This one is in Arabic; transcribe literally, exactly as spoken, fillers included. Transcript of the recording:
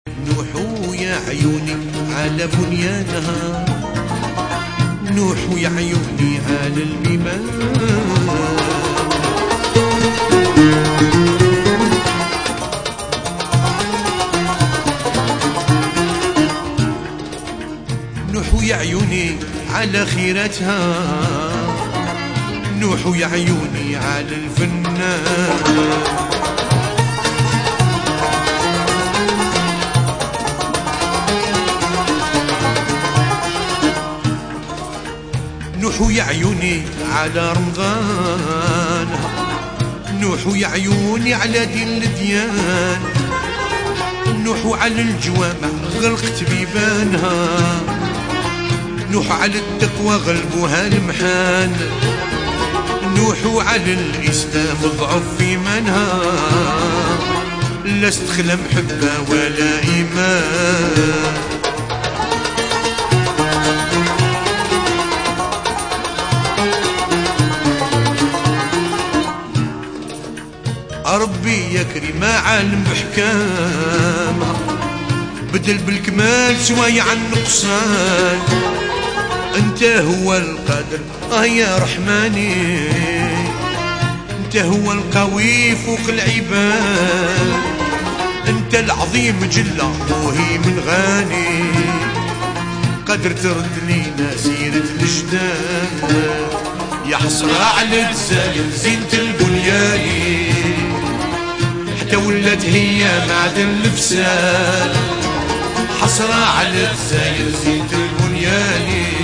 نوحوا يا عيوني على بنيانها، نوحوا يا عيوني على البيبان، نوحوا يا عيوني على خيراتها، نوحوا يا عيوني على الفنان، نوحوا يا عيوني على رمضان، نوحوا يا عيوني على دين الديان، نوحوا على الجوامع غلقت بيبانها، نوحوا على التقوى غلبوها المحان، نوحوا على الإسلام ضعف في منها، لا استخلى محبة ولا إيمان. ربي يكرم عالم بحكامها، بدل بالكمال شوية عن نقصان، انت هو القادر اه يا رحماني، انت هو القوي فوق العباد، انت العظيم جلة مهيم الغاني، قدر ترد لينا سيرة الجداد، يا حسرة على الجزائر زينة البنياني، حتى ولات هي معدن الفساد، حسرة على الجزائر زينة البنياني.